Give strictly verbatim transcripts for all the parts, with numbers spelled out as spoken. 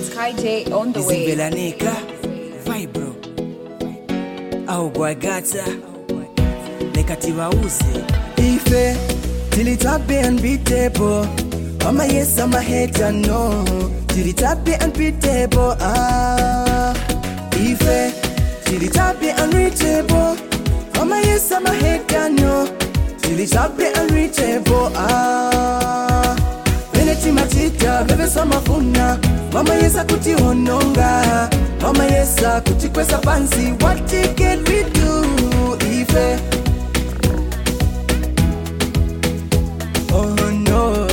It's Kai J on the way. Izibelanika Vibro Au Gwagata Lekatiwa uzi Ife Till it happy and beatable. Mama yes, I'm a hater, no. Till it happy and beatable. Ah Ife Till it happy and reachable. Mama yes, I'm a hater, no. Till it happy and reachable. Ah Veneti matita, bebe sama funa. Mama yesa kuti hononga. Mama yesa kuti kwesa fancy. What can we do, Ife? Oh no.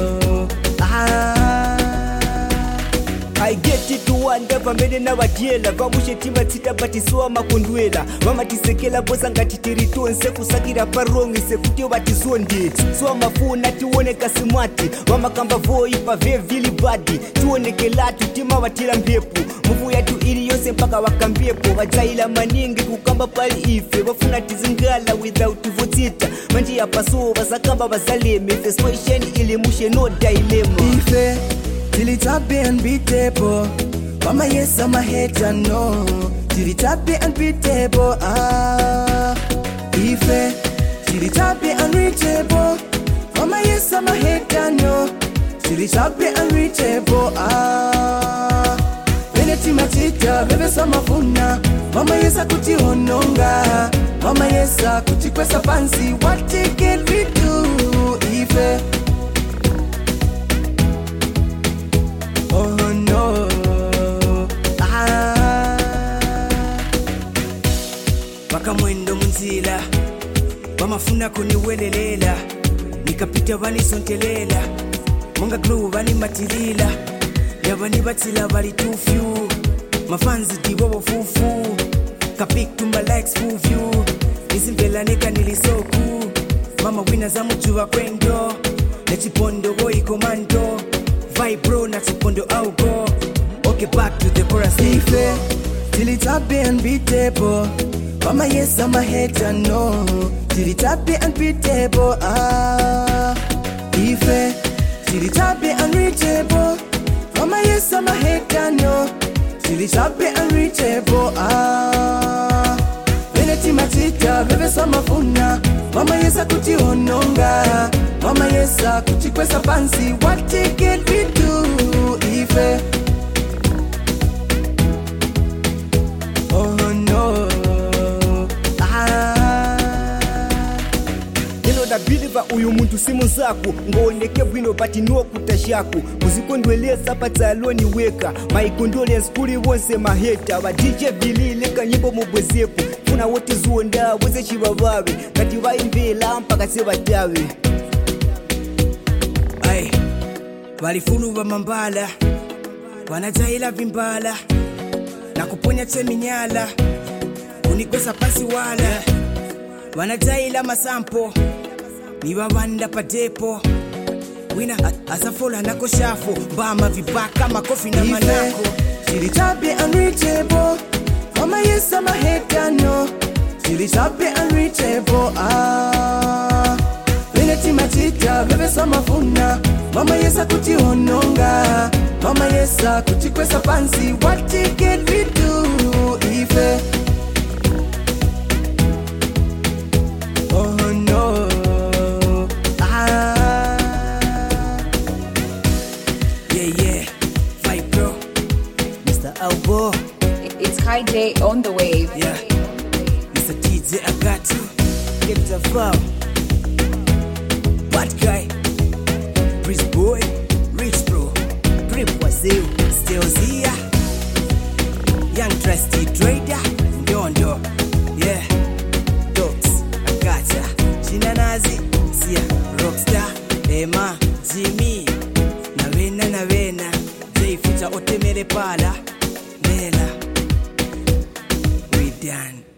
Ah I get it to wonder vamene na vadiela vamushetima tsita batisuwa makondwela vamatisekela bosa ngati teritonse kusakira parongi sekuti vatisonde suwa mafuna tiwoneka simati vamakamba voi pave vili badi tionekelatu tima vatira mpepo muvu yatu ili yose mpaka wakambepo vajaila maningi kukamba pali ife vafuna tizingala without votsita manji ya paso vasakamba vazaleme feswation ili mushe no dilemma Ife Till it happy and beatable. Mama yes, I'm a hater, no. Till it happy and beatable. Ah Ife Till it happy and reachable. Mama yes, I'm a hater, no. Till it happy and reachable. Ah Veneti matita, bebe sama funa. Mama yes, kuti hononga. Mama yes, kuti kwesa fancy. What can we do, Ife? Oh no. Ah Waka mwendo munzila Wamafuna kuniwelelela Nikapita vani sontelela Monga glue vani matilila Yavani batila vali too few Mafanzi diwowo fufu Kapik tumba likes full view Nisimbela neka nilisoku Mama wina za mujua kwendo Nechipondo goi komando Vibro na chipondo au go. Okay, back to the chorus. Ife Till it happy and beatable. Mama yes, I'm a hater, no. Till it happy and beatable. Ah Ife Till it happy and reachable. Mama yes, I'm a hater, no. Till it happy and reachable. Ah Veneti matita, bebe sama funa. Mama yes, kuti hononga. Mama yes, kuti kwesa fancy. What can we do, Ife? Oh no. Ah Neno da biliva uyu muntu simu zako ngooneke bwino bati no kutashako muzikondweleza pataloni weka my condolence kuli wonse maheta ba D J bilile kanyimbo mubwezepo funa wote zuonda weze chibabawe kati vaimvela mpaka sebatawe Ay Walifunu wa mambala Wanajaila vimbala na kuponya cheminyala unikwesa pasi wala wanajaila masampo niwa wanda padepo wina asafola nako shafo bama vibaka makofi na manako Till it happy and reachable. Mama yes, I'm a hater, no. Till it happy and reachable. Ah Veneti matita, bebe sama funa. Mama yes, kuti hononga. Mama yes, kuti kwesa fancy. What can we do, Ife? Oh no. Ah Yeah, yeah. Vibro Mister Albo. It's Kai J on the wave. Yeah. Mister D J Agatu. Get the foul. Bad guy. Breeze boy. Rich bro. Grip Wazoo. Still here. Young trusty trader. Ndondo. Yeah. Dogs. Agata. Chinanazi. Sia. Rockstar. Emma. Jimmy. Navena navena. Jay futa otemele pala. Mela. We done.